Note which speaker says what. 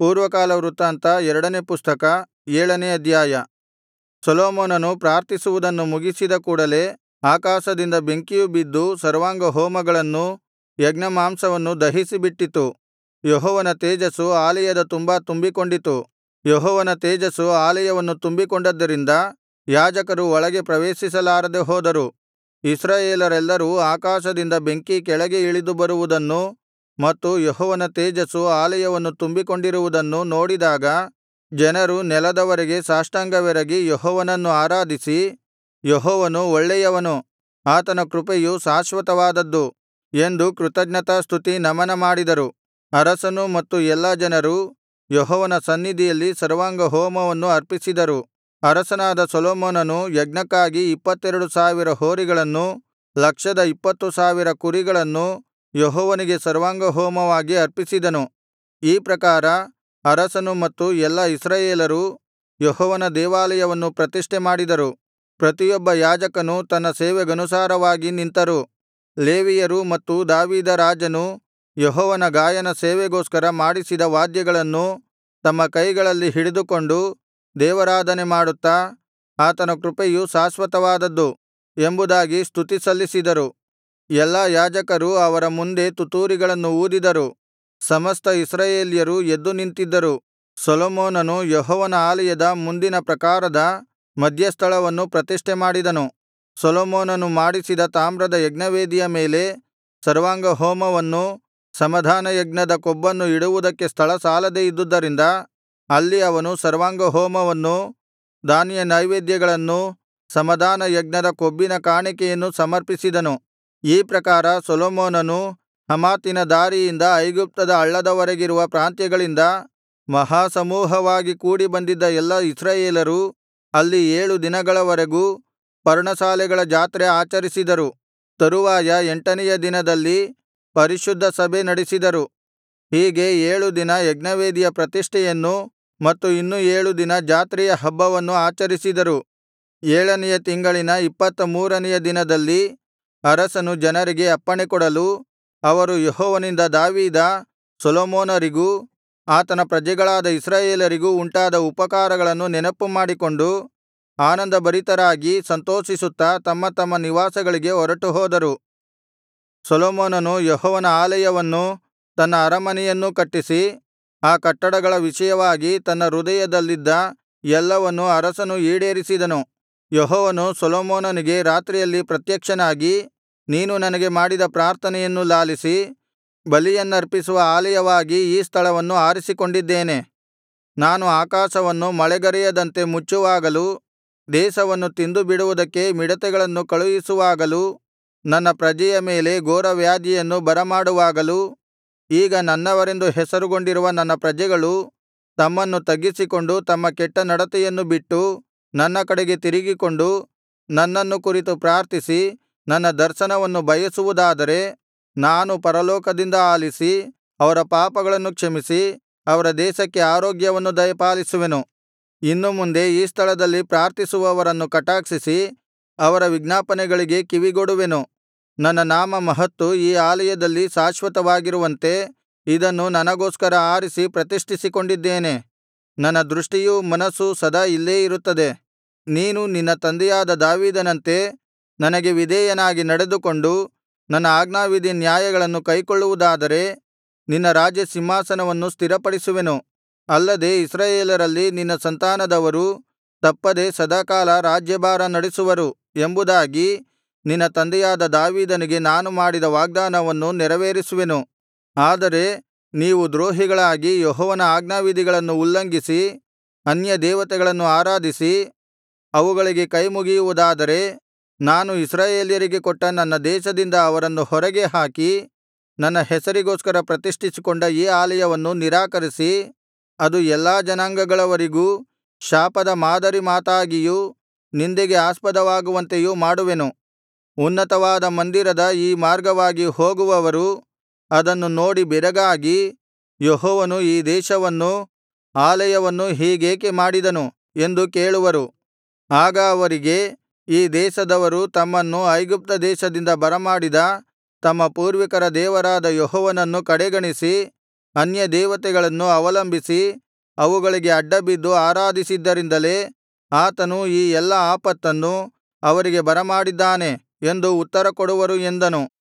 Speaker 1: ಪೂರ್ವಕಾಲ ವೃತ್ತಾಂತ 2ನೇ ಪುಸ್ತಕ 7ನೇ ಅಧ್ಯಾಯ. ಸೊಲೊಮೋನನು ಪ್ರಾರ್ಥಿಸುವುದನ್ನು ಮುಗಿಸಿದ ಕೂಡಲೆ ಆಕಾಶದಿಂದ ಬೆಂಕಿಯು ಬಿದ್ದು ಸರ್ವಾಂಗಹೋಮಗಳನ್ನೂ ಯಜ್ಞಮಾಂಸವನ್ನು ದಹಿಸಿಬಿಟ್ಟಿತು. ಯೆಹೋವನ ತೇಜಸ್ಸು ಆಲಯದ ತುಂಬಾ ತುಂಬಿಕೊಂಡಿತು. ಯೆಹೋವನ ತೇಜಸ್ಸು ಆಲಯವನ್ನು ತುಂಬಿಕೊಂಡದ್ದರಿಂದ ಯಾಜಕರು ಒಳಗೆ ಪ್ರವೇಶಿಸಲಾರದೆ ಹೋದರು. ಇಸ್ರಾಯೇಲರೆಲ್ಲರೂ ಆಕಾಶದಿಂದ ಬೆಂಕಿ ಕೆಳಗೆ ಇಳಿದು ಬರುವುದನ್ನೂ ಮತ್ತು ಯೆಹೋವನ ತೇಜಸ್ಸು ಆಲಯವನ್ನು ತುಂಬಿಕೊಂಡಿರುವುದನ್ನೂ ನೋಡಿದಾಗ ಜನರು ನೆಲದವರೆಗೆ ಸಾಷ್ಟಾಂಗವೆರಗಿ ಯೆಹೋವನನ್ನು ಆರಾಧಿಸಿ, ಯೆಹೋವನು ಒಳ್ಳೆಯವನು, ಆತನ ಕೃಪೆಯು ಶಾಶ್ವತವಾದದ್ದು ಎಂದು ಕೃತಜ್ಞತಾಸ್ತುತಿ ನಮನ ಮಾಡಿದರು. ಅರಸನೂ ಮತ್ತು ಎಲ್ಲಾ ಜನರೂ ಯೆಹೋವನ ಸನ್ನಿಧಿಯಲ್ಲಿ ಸರ್ವಾಂಗಹೋಮವನ್ನು ಅರ್ಪಿಸಿದರು. ಅರಸನಾದ ಸೊಲೊಮೋನನು ಯಜ್ಞಕ್ಕಾಗಿ 22,000 ಹೋರಿಗಳನ್ನೂ 120,000 ಕುರಿಗಳನ್ನೂ ಯೆಹೋವನಿಗೆ ಸರ್ವಾಂಗಹೋಮವಾಗಿ ಅರ್ಪಿಸಿದನು. ಈ ಪ್ರಕಾರ ಅರಸನು ಮತ್ತು ಎಲ್ಲಾ ಇಸ್ರಾಯೇಲರು ಯೆಹೋವನ ದೇವಾಲಯವನ್ನು ಪ್ರತಿಷ್ಠೆ ಮಾಡಿದರು. ಪ್ರತಿಯೊಬ್ಬ ಯಾಜಕನು ತನ್ನ ಸೇವೆಗನುಸಾರವಾಗಿ ನಿಂತರು. ಲೇವಿಯರೂ ಮತ್ತು ದಾವೀದ ರಾಜನು ಯೆಹೋವನ ಗಾಯನ ಸೇವೆಗೋಸ್ಕರ ಮಾಡಿಸಿದ ವಾದ್ಯಗಳನ್ನೂ ತಮ್ಮ ಕೈಗಳಲ್ಲಿ ಹಿಡಿದುಕೊಂಡು ದೇವಾರಾಧನೆ ಮಾಡುತ್ತಾ, ಆತನ ಕೃಪೆಯು ಶಾಶ್ವತವಾದದ್ದು ಎಂಬುದಾಗಿ ಸ್ತುತಿ ಸಲ್ಲಿಸಿದರು. ಎಲ್ಲಾ ಯಾಜಕರು ಅವರ ಮುಂದೆ ತುತ್ತೂರಿಗಳನ್ನು ಊದಿದರು. ಸಮಸ್ತ ಇಸ್ರಾಯೇಲ್ಯರು ಎದ್ದು ನಿಂತಿದ್ದರು. ಸೊಲೊಮೋನನು ಯೆಹೋವನ ಆಲಯದ ಮುಂದಿನ ಪ್ರಾಕಾರದ ಮಧ್ಯಸ್ಥಳವನ್ನು ಪ್ರತಿಷ್ಠೆ ಮಾಡಿದನು. ಸೊಲೊಮೋನನು ಮಾಡಿಸಿದ ತಾಮ್ರದ ಯಜ್ಞವೇದಿಯ ಮೇಲೆ ಸರ್ವಾಂಗಹೋಮವನ್ನೂ ಸಮಾಧಾನಯಜ್ಞದ ಕೊಬ್ಬನ್ನು ಇಡುವುದಕ್ಕೆ ಸ್ಥಳ ಸಾಲದೆ ಇದ್ದುದರಿಂದ ಅಲ್ಲಿ ಅವನು ಸರ್ವಾಂಗಹೋಮವನ್ನೂ ಧಾನ್ಯನೈವೇದ್ಯಗಳನ್ನೂ ಸಮಾಧಾನಯಜ್ಞದ ಕೊಬ್ಬಿನ ಕಾಣಿಕೆಯನ್ನೂ ಸಮರ್ಪಿಸಿದನು. ಈ ಪ್ರಕಾರ ಸೊಲೊಮೋನನು ಹಮಾತಿನ ದಾರಿಯಿಂದ ಐಗುಪ್ತದ ಹಳ್ಳದವರೆಗಿರುವ ಪ್ರಾಂತ್ಯಗಳಿಂದ ಮಹಾಸಮೂಹವಾಗಿ ಕೂಡಿ ಬಂದಿದ್ದ ಎಲ್ಲಾ ಇಸ್ರಾಯೇಲರು ಅಲ್ಲಿ 7 ದಿನಗಳವರೆಗೂ ಪರ್ಣಶಾಲೆಗಳ ಜಾತ್ರೆ ಆಚರಿಸಿದರು. ತರುವಾಯ 8ನೆಯ ದಿನದಲ್ಲಿ ಪರಿಶುದ್ಧ ಸಭೆ ನಡೆಸಿದರು. ಹೀಗೆ 7 ದಿನ ಯಜ್ಞವೇದಿಯ ಪ್ರತಿಷ್ಠೆಯನ್ನೂ ಮತ್ತು ಇನ್ನು 7 ದಿನ ಜಾತ್ರೆಯ ಹಬ್ಬವನ್ನು ಆಚರಿಸಿದರು. 7ನೆಯ ತಿಂಗಳಿನ 23ನೆಯ ದಿನದಲ್ಲಿ ಅರಸನು ಜನರಿಗೆ ಅಪ್ಪಣೆಕೊಡಲು, ಅವರು ಯೆಹೋವನಿಂದ ದಾವೀದ, ಸೊಲೊಮೋನರಿಗೂ ಆತನ ಪ್ರಜೆಗಳಾದ ಇಸ್ರಾಯೇಲರಿಗೂ ಉಂಟಾದ ಉಪಕಾರಗಳನ್ನು ನೆನಪುಮಾಡಿಕೊಂಡು ಆನಂದಭರಿತರಾಗಿ ಸಂತೋಷಿಸುತ್ತಾ ತಮ್ಮ ತಮ್ಮ ನಿವಾಸಗಳಿಗೆ ಹೊರಟುಹೋದರು. ಸೊಲೊಮೋನನು ಯೆಹೋವನ ಆಲಯವನ್ನೂ ತನ್ನ ಅರಮನೆಯನ್ನೂ ಕಟ್ಟಿಸಿ, ಆ ಕಟ್ಟಡಗಳ ವಿಷಯವಾಗಿ ತನ್ನ ಹೃದಯದಲ್ಲಿದ್ದ ಎಲ್ಲವನ್ನೂ ಅರಸನು ಈಡೇರಿಸಿದನು. ಯೆಹೋವನು ಸೊಲೊಮೋನನಿಗೆ ರಾತ್ರಿಯಲ್ಲಿ ಪ್ರತ್ಯಕ್ಷನಾಗಿ, ನೀನು ನನಗೆ ಮಾಡಿದ ಪ್ರಾರ್ಥನೆಯನ್ನು ಲಾಲಿಸಿ ಬಲಿಯನ್ನರ್ಪಿಸುವ ಆಲಯವಾಗಿ ಈ ಸ್ಥಳವನ್ನು ಆರಿಸಿಕೊಂಡಿದ್ದೇನೆ. ನಾನು ಆಕಾಶವನ್ನು ಮಳೆಗರೆಯದಂತೆ ಮುಚ್ಚುವಾಗಲೂ ದೇಶವನ್ನು ತಿಂದುಬಿಡುವುದಕ್ಕೆ ಮಿಡತೆಗಳನ್ನು ಕಳುಹಿಸುವಾಗಲೂ ನನ್ನ ಪ್ರಜೆಯ ಮೇಲೆ ಘೋರವ್ಯಾಧಿಯನ್ನು ಬರಮಾಡುವಾಗಲೂ ಈಗ ನನ್ನವರೆಂದು ಹೆಸರುಗೊಂಡಿರುವ ನನ್ನ ಪ್ರಜೆಗಳು ತಮ್ಮನ್ನು ತಗ್ಗಿಸಿಕೊಂಡು ತಮ್ಮ ಕೆಟ್ಟ ನಡತೆಯನ್ನು ಬಿಟ್ಟು ನನ್ನ ಕಡೆಗೆ ತಿರುಗಿಕೊಂಡು ನನ್ನನ್ನು ಕುರಿತು ಪ್ರಾರ್ಥಿಸಿ ನನ್ನ ದರ್ಶನವನ್ನು ಬಯಸುವುದಾದರೆ ನಾನು ಪರಲೋಕದಿಂದ ಆಲಿಸಿ ಅವರ ಪಾಪಗಳನ್ನು ಕ್ಷಮಿಸಿ ಅವರ ದೇಶಕ್ಕೆ ಆರೋಗ್ಯವನ್ನು ದಯಪಾಲಿಸುವೆನು. ಇನ್ನು ಮುಂದೆ ಈ ಸ್ಥಳದಲ್ಲಿ ಪ್ರಾರ್ಥಿಸುವವರನ್ನು ಕಟಾಕ್ಷಿಸಿ ಅವರ ವಿಜ್ಞಾಪನೆಗಳಿಗೆ ಕಿವಿಗೊಡುವೆನು. ನನ್ನ ನಾಮ ಮಹತ್ತು ಈ ಆಲಯದಲ್ಲಿ ಶಾಶ್ವತವಾಗಿರುವಂತೆ ಇದನ್ನು ನನಗೋಸ್ಕರ ಆರಿಸಿ ಪ್ರತಿಷ್ಠಿಸಿಕೊಂಡಿದ್ದೇನೆ. ನನ್ನ ದೃಷ್ಟಿಯೂ ಮನಸ್ಸೂ ಸದಾ ಇಲ್ಲೇ ಇರುತ್ತದೆ. ನೀನು ನಿನ್ನ ತಂದೆಯಾದ ದಾವೀದನಂತೆ ನನಗೆ ವಿಧೇಯನಾಗಿ ನಡೆದುಕೊಂಡು ನನ್ನ ಆಜ್ಞಾವಿಧಿ ನ್ಯಾಯಗಳನ್ನು ಕೈಕೊಳ್ಳುವುದಾದರೆ ನಿನ್ನ ರಾಜ್ಯಸಿಂಹಾಸನವನ್ನು ಸ್ಥಿರಪಡಿಸುವೆನು. ಅಲ್ಲದೆ ಇಸ್ರಾಯೇಲರಲ್ಲಿ ನಿನ್ನ ಸಂತಾನದವರು ತಪ್ಪದೆ ಸದಾಕಾಲ ರಾಜ್ಯಭಾರ ನಡೆಸುವರು ಎಂಬುದಾಗಿ ನಿನ್ನ ತಂದೆಯಾದ ದಾವೀದನಿಗೆ ನಾನು ಮಾಡಿದ ವಾಗ್ದಾನವನ್ನು ನೆರವೇರಿಸುವೆನು. ಆದರೆ ನೀವು ದ್ರೋಹಿಗಳಾಗಿ ಯೆಹೋವನ ಆಜ್ಞಾವಿಧಿಗಳನ್ನು ಉಲ್ಲಂಘಿಸಿ ಅನ್ಯದೇವತೆಗಳನ್ನು ಆರಾಧಿಸಿ ಅವುಗಳಿಗೆ ಕೈಮುಗಿಯುವುದಾದರೆ ನಾನು ಇಸ್ರಾಯೇಲ್ಯರಿಗೆ ಕೊಟ್ಟ ನನ್ನ ದೇಶದಿಂದ ಅವರನ್ನು ಹೊರಗೆ ಹಾಕಿ ನನ್ನ ಹೆಸರಿಗೋಸ್ಕರ ಪ್ರತಿಷ್ಠಿಸಿಕೊಂಡ ಈ ಆಲಯವನ್ನು ನಿರಾಕರಿಸಿ ಅದು ಎಲ್ಲಾ ಜನಾಂಗಗಳವರಿಗೂ ಶಾಪದ ಮಾದರಿ ಮಾತಾಗಿಯೂ ನಿಂದೆಗೆ ಆಸ್ಪದವಾಗುವಂತೆಯೂ ಮಾಡುವೆನು. ಉನ್ನತವಾದ ಮಂದಿರದ ಈ ಮಾರ್ಗವಾಗಿ ಹೋಗುವವರು ಅದನ್ನು ನೋಡಿ ಬೆರಗಾಗಿ, ಯೆಹೋವನು ಈ ದೇಶವನ್ನೂ ಆಲಯವನ್ನೂ ಹೀಗೇಕೆ ಮಾಡಿದನು ಎಂದು ಕೇಳುವರು. ಆಗ ಅವರಿಗೆ, ಈ ದೇಶದವರು ತಮ್ಮನ್ನು ಐಗುಪ್ತ ದೇಶದಿಂದ ಬರಮಾಡಿದ ತಮ್ಮ ಪೂರ್ವಿಕರ ದೇವರಾದ ಯೆಹೋವನನ್ನು ಕಡೆಗಣಿಸಿ ಅನ್ಯದೇವತೆಗಳನ್ನು ಅವಲಂಬಿಸಿ ಅವುಗಳಿಗೆ ಅಡ್ಡಬಿದ್ದು ಆರಾಧಿಸಿದ್ದರಿಂದಲೇ ಆತನು ಈ ಎಲ್ಲಾ ಆಪತ್ತನ್ನು ಅವರಿಗೆ ಬರಮಾಡಿದ್ದಾನೆ ಎಂದು ಉತ್ತರಕೊಡುವರು ಎಂದನು